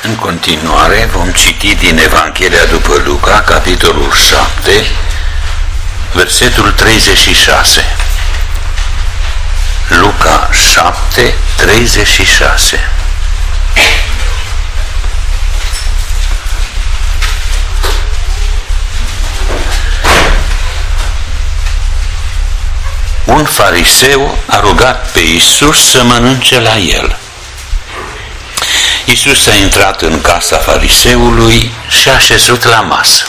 În continuare vom citi din Evanghelia după Luca, capitolul 7, versetul 36. Luca 7, 36. Un fariseu a rugat pe Iisus să mănânce la el. Iisus a intrat în casa fariseului și a așezut la masă.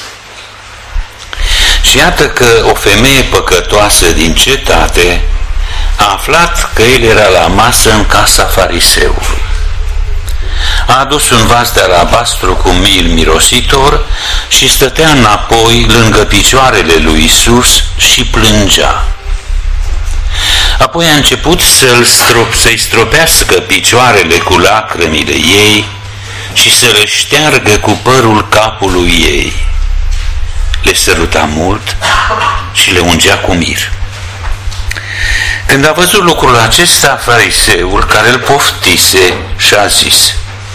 Și iată că o femeie păcătoasă din cetate a aflat că el era la masă în casa fariseului. A adus un vas de alabastru cu mir mirositor și stătea înapoi lângă picioarele lui Iisus și plângea. Apoi a început să-i stropească picioarele cu lacrimile ei și să le șteargă cu părul capului ei. Le săruta mult și le ungea cu mir. Când a văzut lucrul acesta, fariseul care îl poftise și-a zis: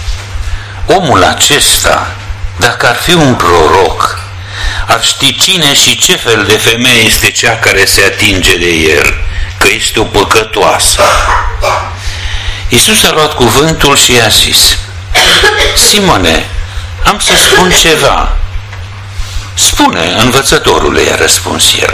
omul acesta, dacă ar fi un proroc, ar ști cine și ce fel de femeie este cea care se atinge de el, că este o păcătoasă. Iisus a luat cuvântul și i-a zis: Simone, am să spun ceva. Spune, învățătorule, i-a răspuns el.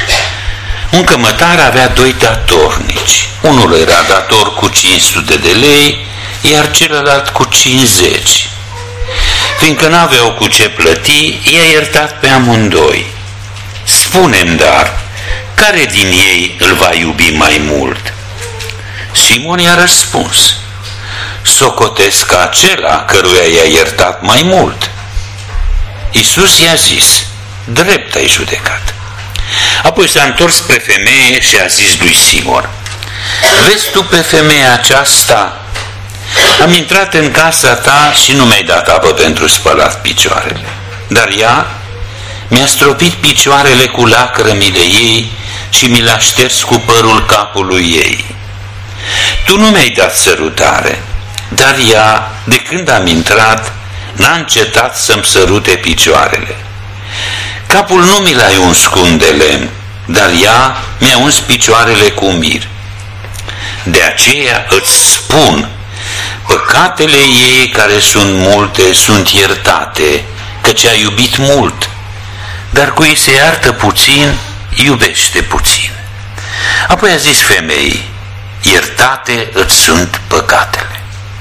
Un cămătar avea doi datornici. Unul era dator cu 500 de lei, iar celălalt cu 50. Fiindcă n-aveau cu ce plăti, i-a iertat pe amândoi. Spune-mi dar, care din ei îl va iubi mai mult? Simon i-a răspuns: socotesc că acela căruia i-a iertat mai mult. Iisus i-a zis: drept ai judecat. Apoi s-a întors spre femeie și a zis lui Simon: vezi tu pe femeia aceasta? Am intrat în casa ta și nu mi-ai dat apă pentru spălat picioarele, dar ea mi-a stropit picioarele cu lacrimile ei și mi l-a șters cu părul capului ei. Tu nu mi-ai dat sărutare, dar ea, de când am intrat, n-a încetat să-mi sărute picioarele. Capul nu mi l-ai uns cu un de lemn, dar ea mi-a uns picioarele cu mir. De aceea îți spun, păcatele ei care sunt multe sunt iertate, căci a iubit mult, dar cui se iartă puțin, iubește puțin. Apoi a zis femeii: iertate îți sunt păcatele.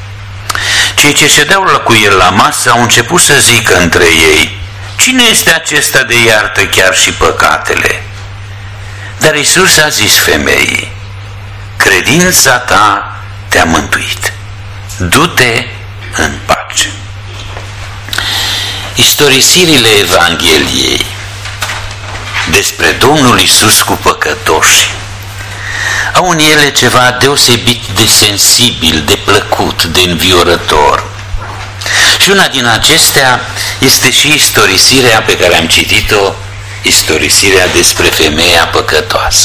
Cei ce ședeau cu el la masă au început să zică între ei: cine este acesta de iartă chiar și păcatele? Dar Iisus a zis femeii: credința ta te-a mântuit, du-te în pace. Istorisirile Evangheliei despre Domnul Iisus cu păcătoși au în ele ceva deosebit de sensibil, de plăcut, de înviorător. Și una din acestea este și istorisirea pe care am citit-o, istorisirea despre femeia păcătoasă.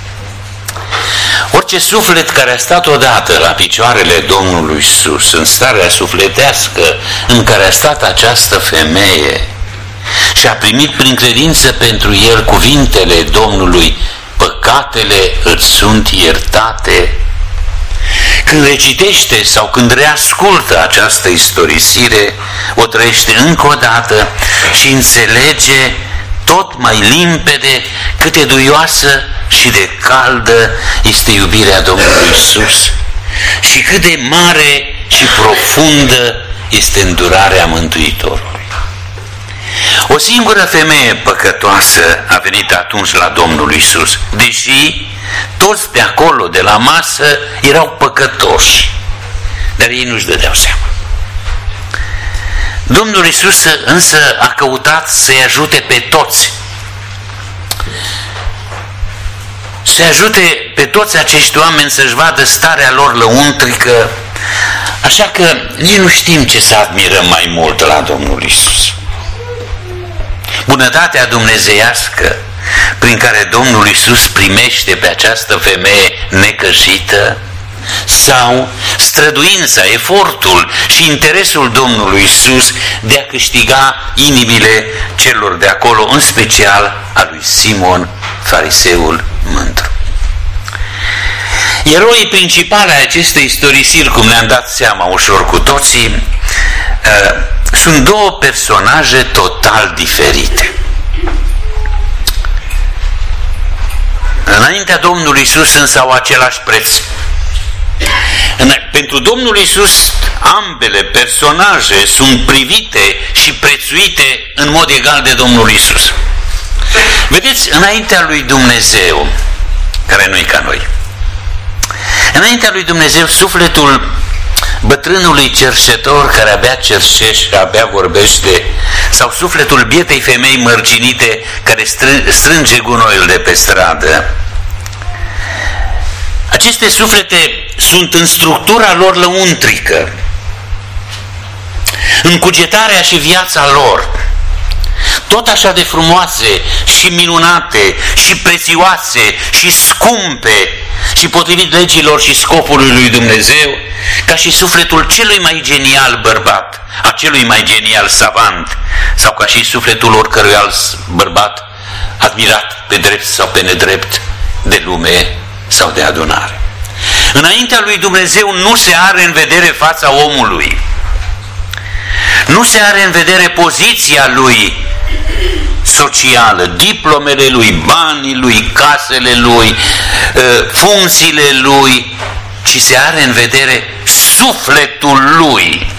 Orice suflet care a stat odată la picioarele Domnului Iisus, în starea sufletească în care a stat această femeie și a primit prin credință pentru el cuvintele Domnului: păcatele îți sunt iertate, când recitește sau când reascultă această istorisire, o trăiește încă o dată și înțelege tot mai limpede cât de duioasă și de caldă este iubirea Domnului Iisus și cât de mare și profundă este îndurarea Mântuitorului. O singură femeie păcătoasă a venit atunci la Domnul Iisus, deși toți pe acolo de la masă erau păcătoși, dar ei nu-și dădeau seama. Domnul Iisus însă a căutat să-i ajute pe toți, să ajute pe toți acești oameni să-și vadă starea lor lăuntrică, așa că nici nu știm ce să admirăm mai mult la Domnul Iisus. Bunătatea dumnezeiască prin care Domnul Iisus primește pe această femeie necăjită, sau străduința, efortul și interesul Domnului Iisus de a câștiga inimile celor de acolo, în special a lui Simon, fariseul mândru. Eroii principali ai acestei istorisiri, cum ne-am dat seama ușor cu toții, sunt două personaje total diferite. Înaintea Domnului Iisus însă au același preț. Pentru Domnul Iisus ambele personaje sunt privite și prețuite în mod egal de Domnul Iisus. Vedeți, înaintea lui Dumnezeu, care nu-i ca noi, înaintea lui Dumnezeu, sufletul bătrânului cerșetor care abia cerșește, abia vorbește, sau sufletul bietei femei mărginite care strânge gunoiul de pe stradă, aceste suflete sunt în structura lor lăuntrică, în cugetarea și viața lor, tot așa de frumoase și minunate și prețioase și scumpe și potrivit legilor și scopului lui Dumnezeu, ca și sufletul celui mai genial bărbat, a celui mai genial savant, sau ca și sufletul oricărui alt bărbat admirat pe drept sau pe nedrept de lume sau de adunare. Înaintea lui Dumnezeu nu se are în vedere fața omului, nu se are în vedere poziția lui socială, diplomele lui, banii lui, casele lui, funcțiile lui, ci se are în vedere sufletul lui.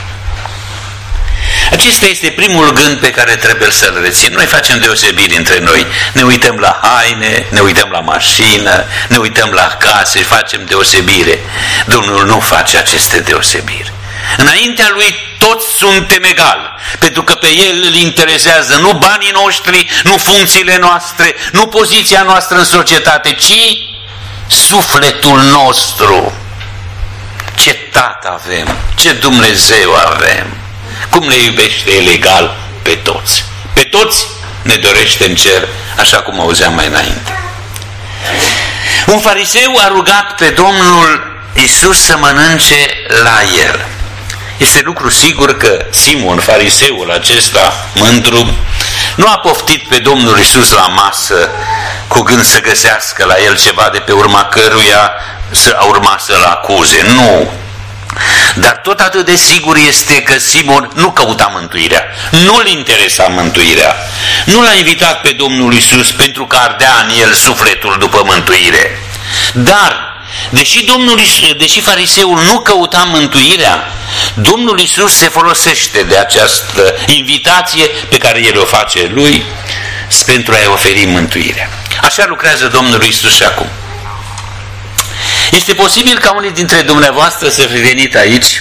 Acesta este primul gând pe care trebuie să-l reținem. Noi facem deosebiri între noi. Ne uităm la haine, ne uităm la mașină, ne uităm la case, facem deosebire. Domnul nu face aceste deosebiri. Înaintea lui toți suntem egali, pentru că pe el îl interesează nu banii noștri, nu funcțiile noastre, nu poziția noastră în societate, ci sufletul nostru. Ce Tată avem, ce Dumnezeu avem, cum ne iubește El egal pe toți. Pe toți ne dorește în cer, așa cum auzeam mai înainte. Un fariseu a rugat pe Domnul Iisus să mănânce la el. Este lucru sigur că Simon, fariseul acesta mândru, nu a poftit pe Domnul Iisus la masă cu gând să găsească la el ceva de pe urma căruia să urma să-l acuze. Nu! Dar tot atât de sigur este că Simon nu căuta mântuirea, nu-l interesa mântuirea, nu l-a invitat pe Domnul Iisus pentru că ardea în el sufletul după mântuire. Dar deși fariseul nu căuta mântuirea, Domnul Iisus se folosește de această invitație pe care El o face lui pentru a-i oferi mântuirea. Așa lucrează Domnul Iisus și acum. Este posibil ca unii dintre dumneavoastră să fi venit aici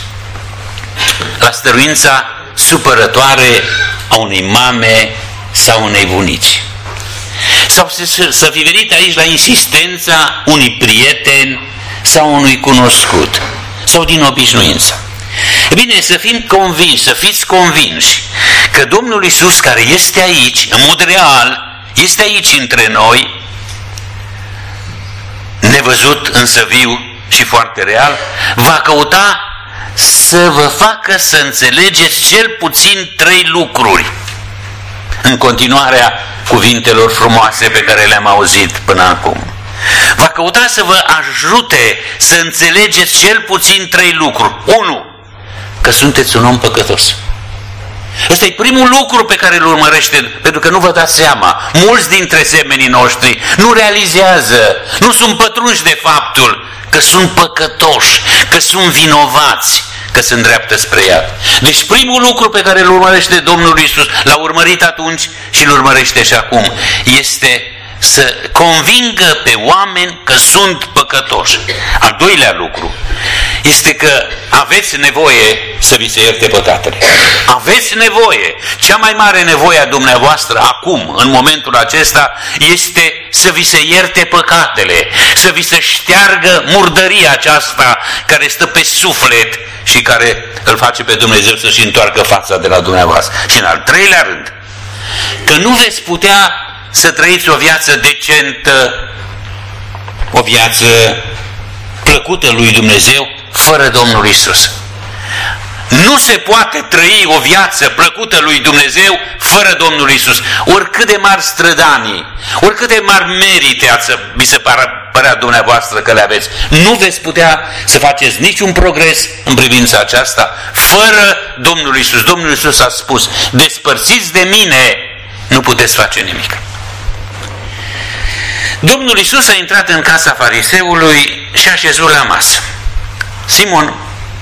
la stăruința supărătoare a unei mame sau unei bunici. Sau să fi venit aici la insistența unui prieten sau unui cunoscut, sau din obișnuință. E bine, să fim convinși, să fiți convinși că Domnul Iisus, care este aici, în mod real, este aici între noi, nevăzut însă viu și foarte real, va căuta să vă facă să înțelegeți cel puțin 3 lucruri în continuarea cuvintelor frumoase pe care le-am auzit până acum. Va căuta să vă ajute să înțelegeți cel puțin 3 lucruri. 1. Că sunteți un om păcătos. Ăsta e primul lucru pe care îl urmărește, pentru că nu vă dați seama. Mulți dintre semenii noștri nu realizează, nu sunt pătrunși de faptul că sunt păcătoși, că sunt vinovați, că se îndreaptă spre iad. Deci primul lucru pe care îl urmărește Domnul Iisus, l-a urmărit atunci și îl urmărește și acum, este să convingă pe oameni că sunt păcătoși. Al doilea lucru este că aveți nevoie să vi se ierte păcatele. Aveți nevoie. Cea mai mare nevoie a dumneavoastră acum, în momentul acesta, este să vi se ierte păcatele, să vi se șteargă murdăria aceasta care stă pe suflet și care îl face pe Dumnezeu să-și întoarcă fața de la dumneavoastră. Și în al treilea rând, că nu veți putea să trăiți o viață decentă, o viață plăcută lui Dumnezeu fără Domnul Iisus. Nu se poate trăi o viață plăcută lui Dumnezeu fără Domnul Iisus. Oricât de mari strădanii, oricât de mari merite vi se părea dumneavoastră că le aveți, nu veți putea să faceți niciun progres în privința aceasta fără Domnul Iisus. Domnul Iisus a spus: despărțiți de mine, nu puteți face nimic. Domnul Iisus a intrat în casa fariseului și a șezut la masă. Simon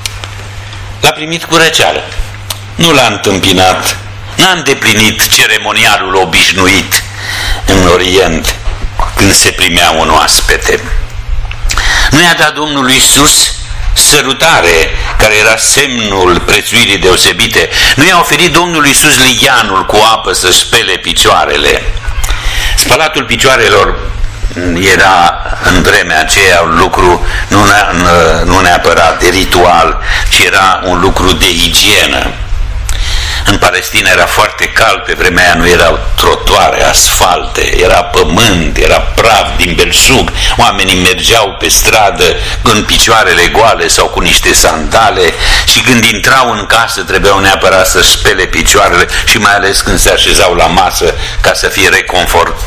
l-a primit cu răceală, nu l-a întâmpinat, n-a îndeplinit ceremonialul obișnuit în Orient când se primea un oaspete. Nu i-a dat Domnului Iisus sărutare, care era semnul prețuirii deosebite. Nu i-a oferit Domnului Iisus ligheanul cu apă să spele picioarele. Spălatul picioarelor era în vremea aceea un lucru nu neapărat de ritual, ci era un lucru de igienă. În Palestina era foarte cald, pe vremea aia nu erau trotuare, asfalte, era pământ, era praf din belșug. Oamenii mergeau pe stradă în picioarele goale sau cu niște sandale și când intrau în casă trebuiau neapărat să spele picioarele și mai ales când se așezau la masă ca să fie reconfort.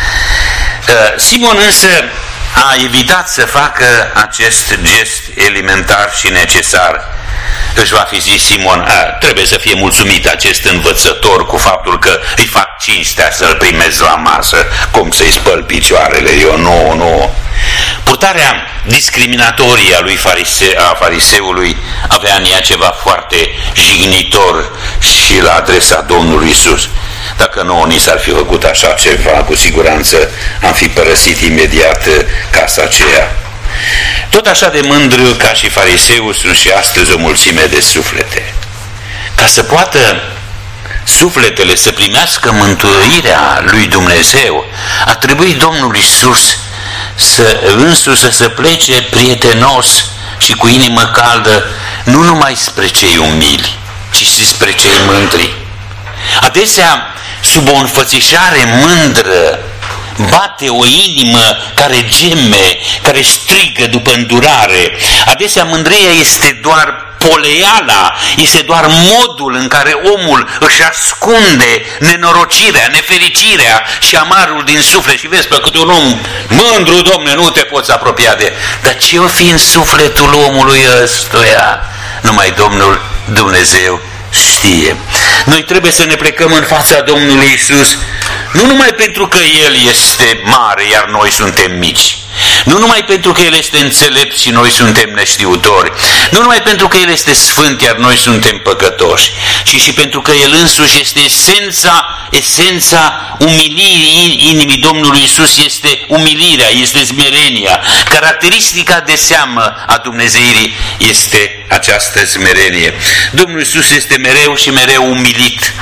Simon însă a evitat să facă acest gest elementar și necesar. Își va fi zis Simon: trebuie să fie mulțumit acest învățător cu faptul că îi fac cinstea să-l primez la masă, cum să-i spăl picioarele, eu nu. Purtarea discriminatorie a fariseului avea în ea ceva foarte jignitor și la adresa Domnului Iisus. Dacă nouă ni s-ar fi făcut așa ceva, cu siguranță am fi părăsit imediat casa aceea. Tot așa de mândru ca și fariseul sunt și astăzi o mulțime de suflete. Ca să poată sufletele să primească mântuirea lui Dumnezeu, a trebuit Domnul Iisus să se plece prietenos și cu inimă caldă, nu numai spre cei umili, ci și spre cei mândri. Adesea, sub o înfățișare mândră, bate o inimă care geme, care strigă după îndurare. Adesea mândria este doar poleiala, este doar modul în care omul își ascunde nenorocirea, nefericirea și amarul din suflet. Și vezi pe câte un om mândru, Domne, nu te poți apropia de... Dar ce-o fi în sufletul omului ăstuia? Numai Domnul Dumnezeu știe. Noi trebuie să ne plecăm în fața Domnului Iisus, nu numai pentru că El este mare, iar noi suntem mici, nu numai pentru că El este înțelept și noi suntem neștiutori, nu numai pentru că El este sfânt, iar noi suntem păcătoși, ci și pentru că El însuși este esența umilirii inimii Domnului Iisus, este umilirea, este smerenia. Caracteristica de seamă a dumnezeirii este această smerenie. Domnul Iisus este mereu și mereu umilit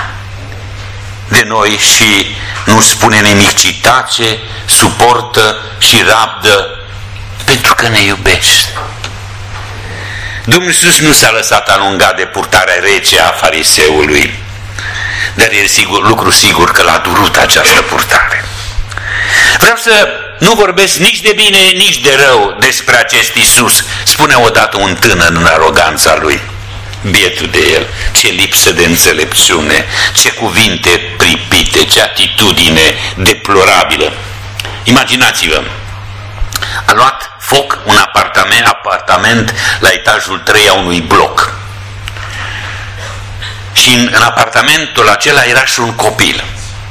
de noi și nu spune nimic, ci tace, suportă și rabdă, pentru că ne iubește. Domnul Iisus nu s-a lăsat alungat de purtarea rece a fariseului, dar e lucru sigur că l-a durut această purtare. Vreau să nu vorbesc nici de bine, nici de rău despre acest Iisus, spune odată un tânăr în aroganța lui. Bietul de el, ce lipsă de înțelepciune, ce cuvinte pripite, ce atitudine deplorabilă. Imaginați-vă, a luat foc un apartament la etajul 3 a unui bloc. Și în apartamentul acela era și un copil.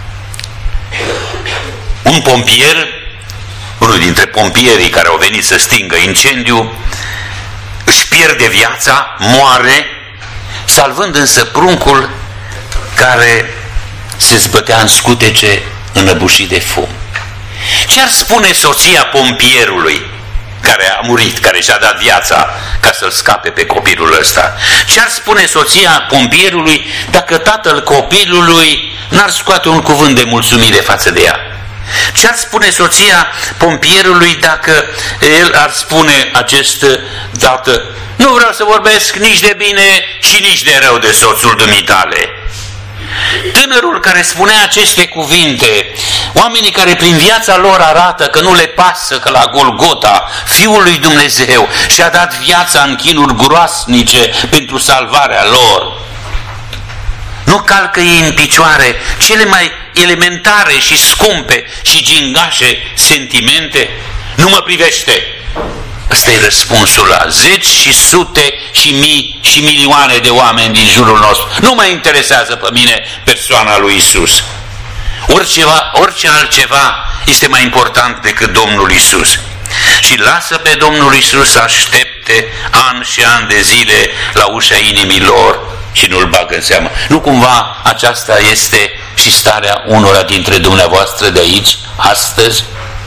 Un pompier, unul dintre pompierii care au venit să stingă incendiu, își pierde viața, moare, salvând însă pruncul care se zbătea în scutece înăbușit de fum. Ce ar spune soția pompierului care a murit, care și-a dat viața ca să-l scape pe copilul ăsta? Ce ar spune soția pompierului dacă tatăl copilului n-ar scoate un cuvânt de mulțumire față de ea? Ce ar spune soția pompierului dacă el ar spune acest tată: nu vreau să vorbesc nici de bine și nici de rău de soțul dumitale? Tânărul care spunea aceste cuvinte, oamenii care prin viața lor arată că nu le pasă că la Golgota Fiul lui Dumnezeu și-a dat viața în chinuri groasnice pentru salvarea lor, nu calcă ei în picioare cele mai elementare și scumpe și gingașe sentimente? Nu mă privește! Ăsta e răspunsul la zeci și sute și mii și milioane de oameni din jurul nostru. Nu mă interesează pe mine persoana lui Isus. Orice altceva este mai important decât Domnul Isus. Și lasă pe Domnul Isus să aștepte ani și ani de zile la ușa inimii lor și nu-l bagă în seamă. Nu cumva aceasta este și starea unora dintre dumneavoastră de aici, astăzi?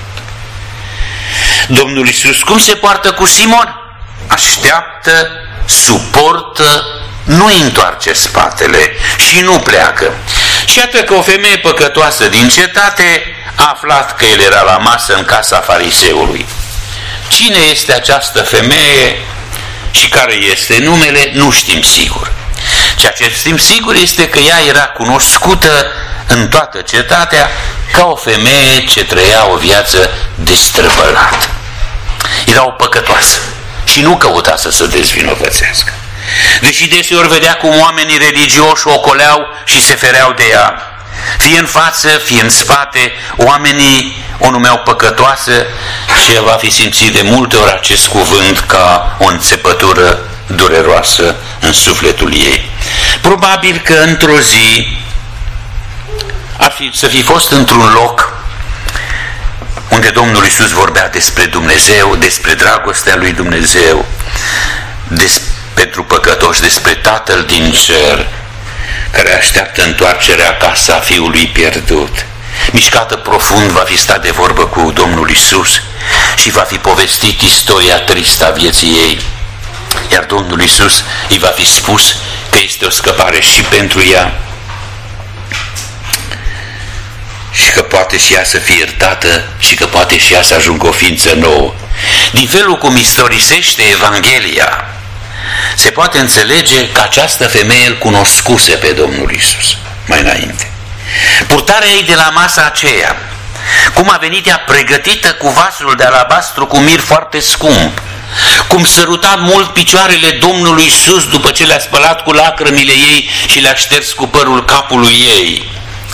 Domnul Iisus cum se poartă cu Simon? Așteaptă, suportă, nu-i întoarce spatele și nu pleacă. Și iată că o femeie păcătoasă din cetate a aflat că el era la masă în casa fariseului. Cine este această femeie și care este numele, nu știm sigur. Ceea ce știm sigur este că ea era cunoscută în toată cetatea ca o femeie ce trăia o viață destrăbălată. Era o păcătoasă și nu căuta să se dezvinovățească. Deși deseori vedea cum oamenii religioși o ocoleau și se fereau de ea, fie în față, fie în spate, oamenii o numeau păcătoasă și ea va fi simțit de multe ori acest cuvânt ca o înțepătură dureroasă în sufletul ei. Probabil că într-o zi să fi fost într-un loc unde Domnul Iisus vorbea despre Dumnezeu, despre dragostea lui Dumnezeu, pentru păcătoși, despre Tatăl din cer, care așteaptă întoarcerea acasă a fiului pierdut. Mișcată profund, va fi stat de vorbă cu Domnul Iisus și va fi povestit istoria tristă a vieții ei. Iar Domnul Iisus îi va fi spus că este o scăpare și pentru ea și că poate și ea să fie iertată și că poate și ea să ajungă o ființă nouă. Din felul cum istorisește Evanghelia, se poate înțelege că această femeie îl cunoscuse pe Domnul Iisus mai înainte. Purtarea ei de la masa aceea, cum a venit ea pregătită cu vasul de alabastru cu mir foarte scump, cum săruta mult picioarele Domnului Iisus după ce le-a spălat cu lacrămile ei și le-a șters cu părul capului ei.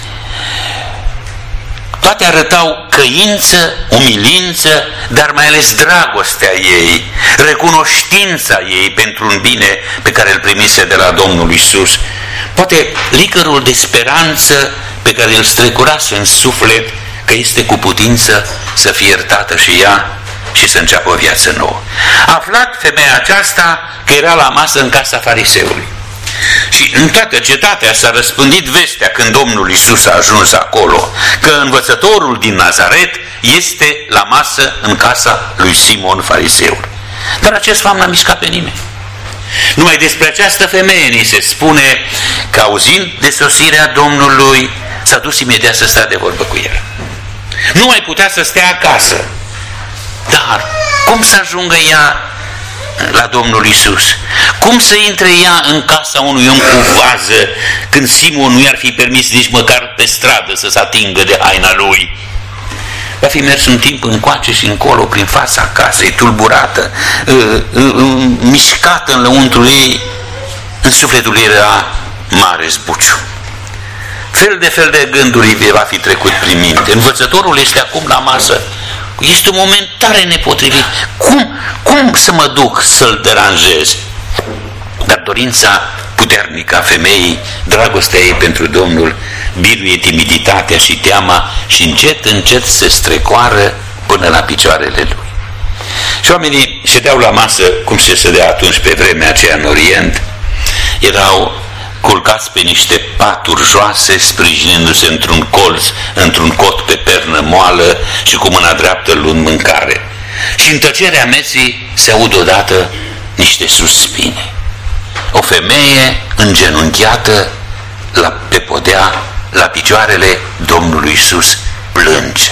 Toate arătau căință, umilință, dar mai ales dragostea ei, recunoștința ei pentru un bine pe care îl primise de la Domnul Iisus. Poate licărul de speranță pe care îl strecurase în suflet că este cu putință să fie iertată și ea și să înceapă o viață nouă. A aflat femeia aceasta că era la masă în casa fariseului. Și în toată cetatea s-a răspândit vestea când Domnul Iisus a ajuns acolo, că învățătorul din Nazaret este la masă în casa lui Simon fariseul. Dar acest fapt n-a mișcat pe nimeni. Numai despre această femeie ni se spune că auzind de sosirea Domnului s-a dus imediat să stea de vorbă cu el. Nu mai putea să stea acasă. Dar cum să ajungă ea la Domnul Iisus? Cum să intre ea în casa unui om cu vază când Simon nu i-ar fi permis nici măcar pe stradă să se atingă de haina lui? Va fi mers un timp încoace și încolo prin fața casei, tulburată, mișcată în lăuntrul ei. În sufletul ei era mare zbuciu. Fel de gânduri va fi trecut prin minte. Învățătorul este acum la masă. Este un moment tare nepotrivit. Cum să mă duc să-l deranjez? Dar dorința puternică a femeii, dragostea ei pentru Domnul, biruie timiditatea și teama și încet se strecoară până la picioarele lui. Și oamenii ședeau la masă, cum se ședea atunci pe vremea aceea în Orient. Erau culcați pe niște paturi joase, sprijinindu-se într-un colț, într-un cot pe pernă moală și cu mâna dreaptă luând mâncare. Și în tăcerea mesii se aud odată niște suspine. O femeie îngenunchiată pe podea, la picioarele Domnului Iisus, plânge.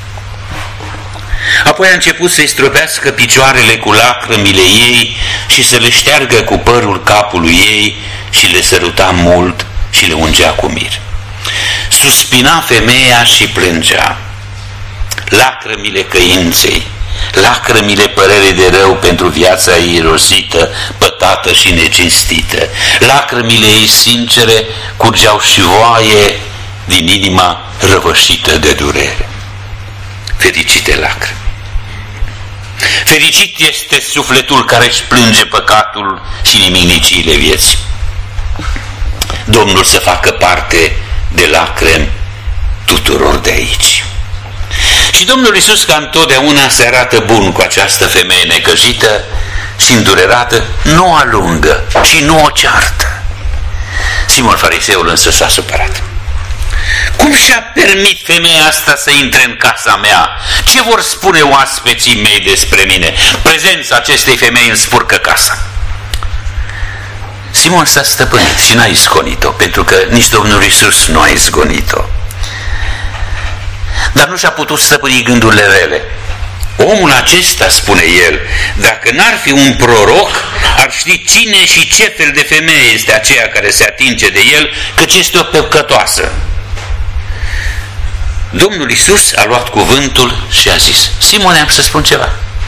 Apoi a început să-i stropească picioarele cu lacrămile ei și să le șteargă cu părul capului ei și le săruta mult și le ungea cu mir. Suspina femeia și plângea. Lacrămile căinței, lacrămile părerii de rău pentru viața ei irosită, pătată și necinstită, lacrămile ei sincere curgeau și voaie din inima răvășită de durere. Fericite lacrimi! Fericit este sufletul care își plânge păcatul și nimicniciile vieții. Domnul să facă parte de lacrimi tuturor de aici. Și Domnul Iisus, ca întotdeauna, se arată bun cu această femeie necăjită și îndurerată, nu o alungă, ci nu o ceartă. Simon Fariseul însă s-a supărat. Cum și-a permis femeia asta să intre în casa mea? Ce vor spune oaspeții mei despre mine? Prezența acestei femei îmi spurcă casa. Simon s-a stăpânit și n-a izgonit-o, pentru că nici Domnul Iisus nu a izgonit-o. Dar nu și-a putut stăpâni gândurile rele. Omul acesta, spune el, dacă n-ar fi un proroc, ar ști cine și ce fel de femeie este aceea care se atinge de el, căci este o păcătoasă. Domnul Iisus a luat cuvântul și a zis: Simone, am să spun ceva.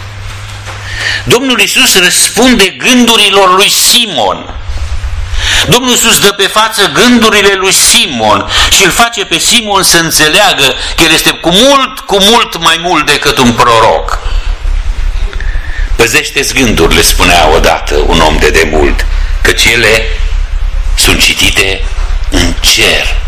Domnul Iisus răspunde gândurilor lui Simon. Domnul Iisus dă pe față gândurile lui Simon și îl face pe Simon să înțeleagă că el este cu mult mai mult decât un proroc. Păzește-ți gândurile, spunea odată un om de demult, căci ele sunt citite în cer.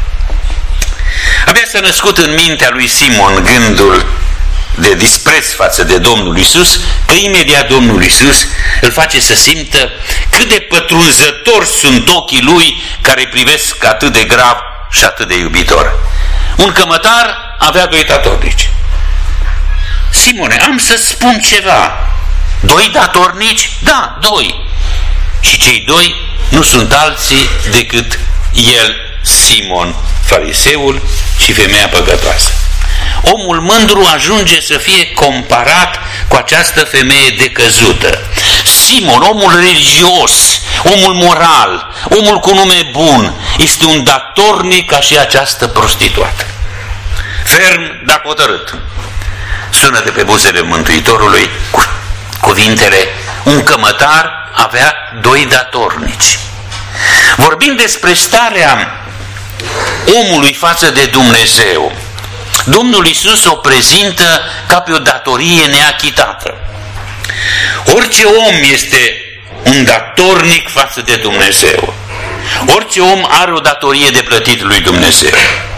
Abia s-a născut în mintea lui Simon gândul de dispreț față de Domnul Iisus, că imediat Domnul Iisus îl face să simtă cât de pătrunzători sunt ochii lui care privesc atât de grav și atât de iubitor. Un cămătar avea 2 datornici. Simone, am să spun ceva. 2 datornici? Da, 2. Și cei 2 nu sunt alții decât el, Simon, fariseul, și femeia păcătoasă. Omul mândru ajunge să fie comparat cu această femeie decăzută. Simon, omul religios, omul moral, omul cu nume bun, este un datornic ca și această prostituată. Ferm, dar hotărât, sună de pe buzele Mântuitorului cuvintele: un cămătar avea 2 datornici. Vorbind despre starea omului față de Dumnezeu, Domnul Iisus o prezintă ca pe o datorie neachitată. Orice om este un datornic față de Dumnezeu. Orice om are o datorie de plătit lui Dumnezeu.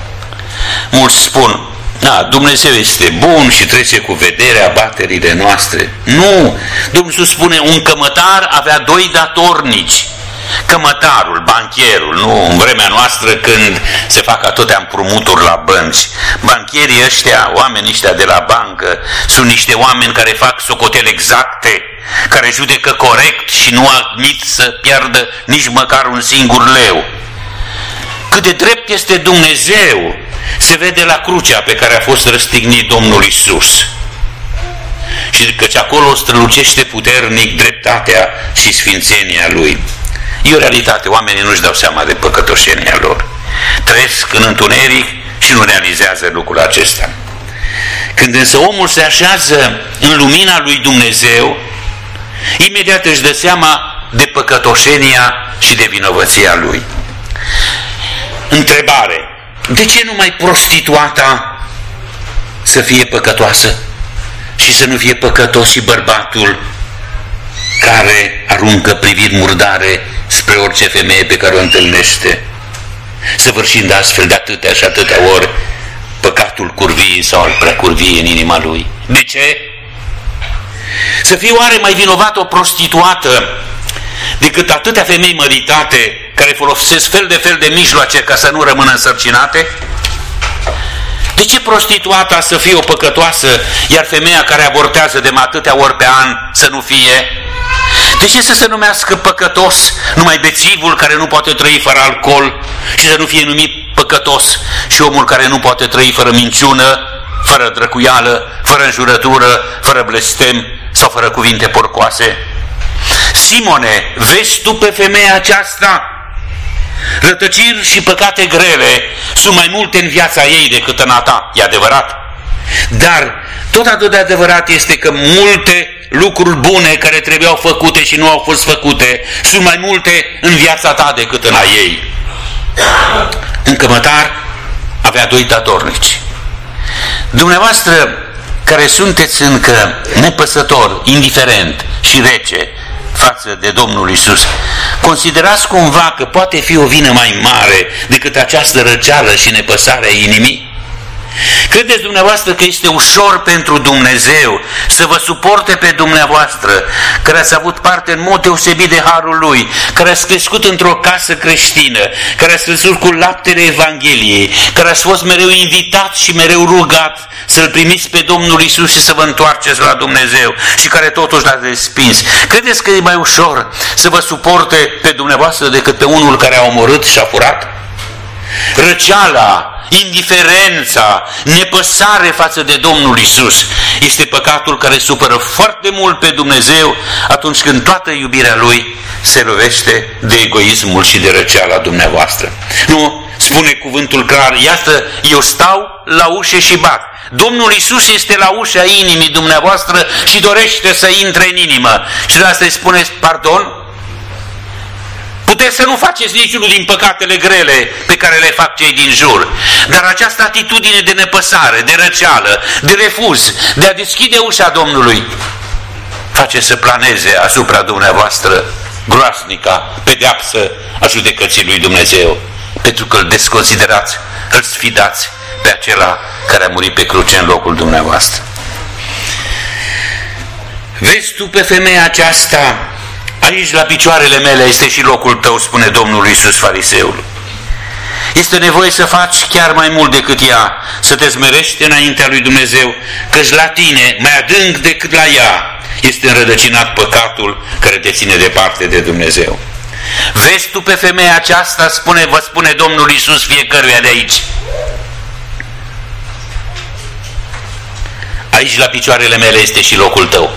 Mulți spun: da, Dumnezeu este bun și trece cu vederea abaterile noastre. Nu! Domnul Iisus spune: un cămătar avea 2 datornici. Cămătarul, bancherul, nu în vremea noastră când se fac atâtea împrumuturi la bănci. Bancherii ăștia, oamenii ăștia de la bancă, sunt niște oameni care fac socoteli exacte, care judecă corect și nu admit să piardă nici măcar un singur leu. Cât de drept este Dumnezeu se vede la crucea pe care a fost răstignit Domnul Iisus. Și căci acolo strălucește puternic dreptatea și sfințenia Lui. E o realitate, oamenii nu-și dau seama de păcătoșenia lor. Trăiesc în întuneric și nu realizează lucrul acesta. Când însă omul se așează în lumina lui Dumnezeu, imediat își dă seama de păcătoșenia și de vinovăția lui. Întrebare: de ce numai prostituata să fie păcătoasă și să nu fie păcătos și bărbatul care aruncă priviri murdare spre orice femeie pe care o întâlnește, săvârșind astfel de atâtea și atâtea ori păcatul curviei sau al preacurviei în inima lui? De ce? Să fie oare mai vinovată o prostituată decât atâtea femei măritate care folosesc fel de mijloace ca să nu rămână însărcinate? De ce prostituata să fie o păcătoasă, iar femeia care abortează de atâtea ori pe an să nu fie? De ce să se numească păcătos numai bețivul care nu poate trăi fără alcool și să nu fie numit păcătos și omul care nu poate trăi fără minciună, fără drăcuială, fără înjurătură, fără blestem sau fără cuvinte porcoase? Simone, vezi tu pe femeia aceasta? Rătăciri și păcate grele sunt mai multe în viața ei decât în a ta, e adevărat. Dar tot atât de adevărat este că multe lucruri bune care trebuiau făcute și nu au fost făcute sunt mai multe în viața ta decât în a ei. Un cămătar avea 2 datornici. Dumneavoastră care sunteți încă nepăsător, indiferent și rece față de Domnul Iisus, considerați cumva că poate fi o vină mai mare decât această răceală și nepăsare a inimii? Credeți dumneavoastră că este ușor pentru Dumnezeu să vă suporte pe dumneavoastră, care ați avut parte în mod deosebit de harul Lui, care ați crescut într-o casă creștină, care ați crescut cu laptele Evangheliei, care ați fost mereu invitat și mereu rugat să-L primiți pe Domnul Iisus și să vă întoarceți la Dumnezeu și care totuși l-ați respins? Credeți că e mai ușor să vă suporte pe dumneavoastră decât pe unul care a omorât și a furat? Răceala, indiferența, nepăsare față de Domnul Iisus este păcatul care supără foarte mult pe Dumnezeu atunci când toată iubirea Lui se lovește de egoismul și de răceala dumneavoastră. Nu, spune cuvântul clar, iată, eu stau la ușă și bat. Domnul Iisus este la ușa inimii dumneavoastră și dorește să intre în inimă. Și de asta îi spuneți, pardon? Puteți să nu faceți niciunul din păcatele grele pe care le fac cei din jur, dar această atitudine de nepăsare, de răceală, de refuz, de a deschide ușa Domnului, face să planeze asupra dumneavoastră groasnica pedeapsă a judecății lui Dumnezeu, pentru că îl desconsiderați, îl sfidați pe acela care a murit pe cruce în locul dumneavoastră. Vezi tu pe femeia aceasta, aici la picioarele mele este și locul tău, spune Domnul Iisus fariseului. Este nevoie să faci chiar mai mult decât ea, să te smerești înaintea lui Dumnezeu, căci la tine, mai adânc decât la ea, este înrădăcinat păcatul care te ține departe de Dumnezeu. Vezi tu pe femeia aceasta, vă spune Domnul Iisus fiecăruia de aici. Aici la picioarele mele este și locul tău.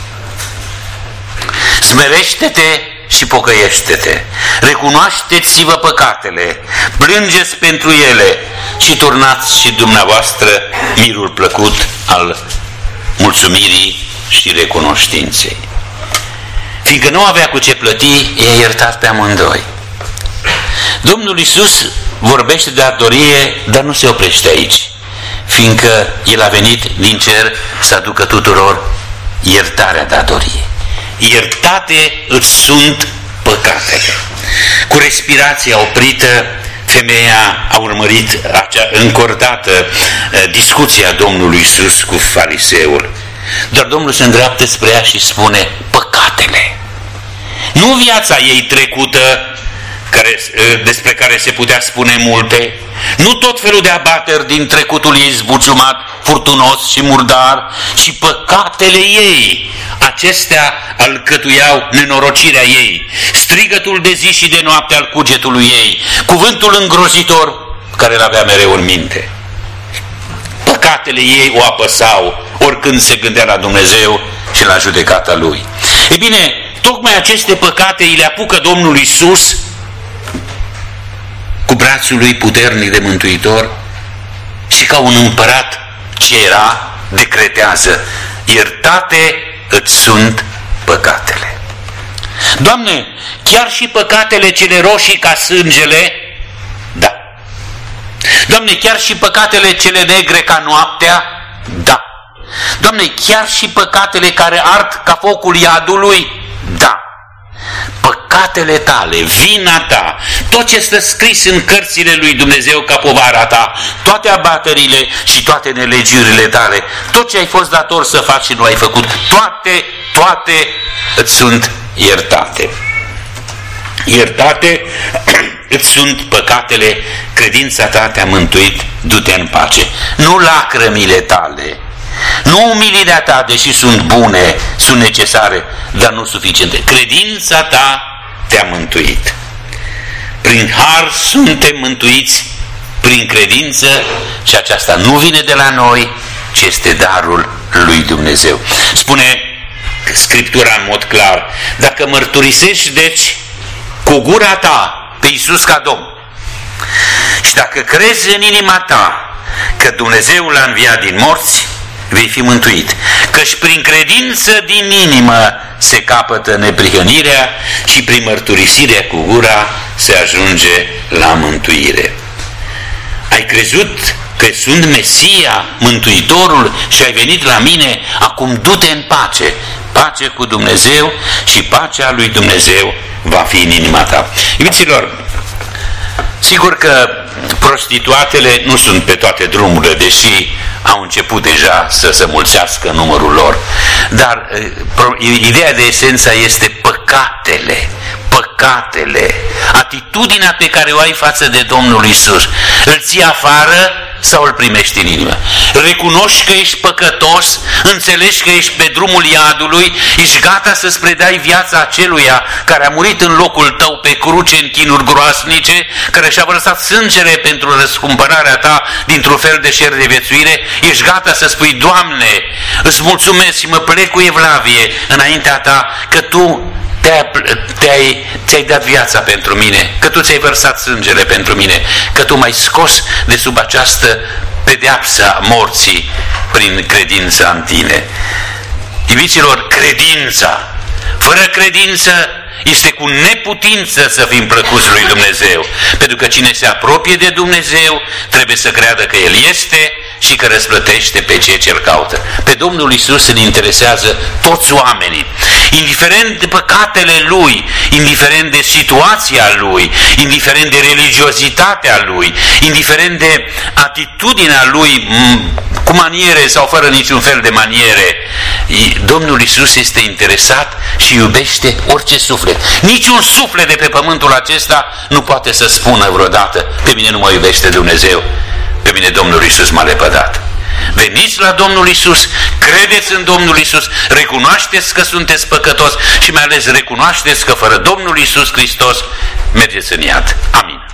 Smerește-te și pocăiește-te, recunoașteți-vă păcatele, plângeți pentru ele și turnați și dumneavoastră mirul plăcut al mulțumirii și recunoștinței. Fiindcă nu avea cu ce plăti, i-a iertat pe amândoi. Domnul Iisus vorbește de datorie, dar nu se oprește aici, fiindcă El a venit din cer să aducă tuturor iertarea datoriei. Iertate îți sunt păcatele. Cu respirația oprită, femeia a urmărit acea încordată discuția Domnului Iisus cu fariseul. Dar Domnul se îndreaptă spre ea și spune păcatele. Nu viața ei trecută, despre care se putea spune multe, nu tot felul de abateri din trecutul ei zbuciumat, furtunos și murdar, ci păcatele ei. Acestea alcătuiau nenorocirea ei, strigătul de zi și de noapte al cugetului ei, cuvântul îngrozitor care îl avea mereu în minte. Păcatele ei o apăsau oricând se gândea la Dumnezeu și la judecata Lui. Ei bine, tocmai aceste păcate îi le apucă Domnul Iisus cu brațul Lui puternic de mântuitor și ca un împărat ce era, decretează: iertate îți sunt păcatele. Doamne, chiar și păcatele cele roșii ca sângele? Da. Doamne, chiar și păcatele cele negre ca noaptea? Da. Doamne, chiar și păcatele care ard ca focul iadului? Da. Păcatele tale, vina ta, tot ce stă scris în cărțile lui Dumnezeu ca povara ta, toate abaterile și toate nelegiurile tale, tot ce ai fost dator să faci și nu ai făcut, toate îți sunt iertate. Iertate îți sunt păcatele, credința ta te-a mântuit, du-te în pace. Nu lacrămile tale, nu umilirea ta, deși sunt bune, sunt necesare, dar nu suficiente. Credința ta te-a mântuit. Prin har suntem mântuiți, prin credință, și aceasta nu vine de la noi, ci este darul lui Dumnezeu. Spune Scriptura în mod clar: dacă mărturisești deci cu gura ta pe Iisus ca Domn. Și dacă crezi în inima ta că Dumnezeu l-a înviat din morți, vei fi mântuit. Căci prin credință din inimă se capătă neprihănirea și prin mărturisirea cu gura se ajunge la mântuire. Ai crezut că sunt Mesia, Mântuitorul, și ai venit la mine, acum du-te în pace, pace cu Dumnezeu, și pacea lui Dumnezeu va fi în inima ta. Iubiților, sigur că prostituatele nu sunt pe toate drumurile, deși au început deja să se mulțească numărul lor, dar ideea de esență este păcatele, atitudinea pe care o ai față de Domnul Iisus. Îl ții afară sau îl primești în inimă? Recunoști că ești păcătos, înțelegi că ești pe drumul iadului, ești gata să-ți predai viața aceluia care a murit în locul tău pe cruce în chinuri groasnice, care și-a vărsat sângele pentru răscumpărarea ta dintr-un fel de șer de viețuire. Ești gata să spui: Doamne, îți mulțumesc și mă plec cu evlavie înaintea ta că Tu ți-ai dat viața pentru mine, că Tu ți-ai vărsat sângele pentru mine, că Tu m-ai scos de sub această pedeapsă a morții prin credința în Tine. Iubiților, credința, fără credință este cu neputință să fim plăcuți lui Dumnezeu, pentru că cine se apropie de Dumnezeu trebuie să creadă că El este și că răsplătește pe cei ce-L caută. Pe Domnul Iisus îl interesează toți oamenii, indiferent de păcatele Lui, indiferent de situația Lui, indiferent de religiozitatea Lui, indiferent de atitudinea Lui, cu maniere sau fără niciun fel de maniere. Domnul Iisus este interesat și iubește orice suflet. Niciun suflet de pe pământul acesta nu poate să spună vreodată: pe mine nu mă iubește Dumnezeu, pe mine Domnul Iisus m-a lepădat. Veniți la Domnul Iisus, credeți în Domnul Iisus, recunoașteți că sunteți păcătoși și mai ales recunoașteți că fără Domnul Iisus Hristos mergeți în iad. Amin.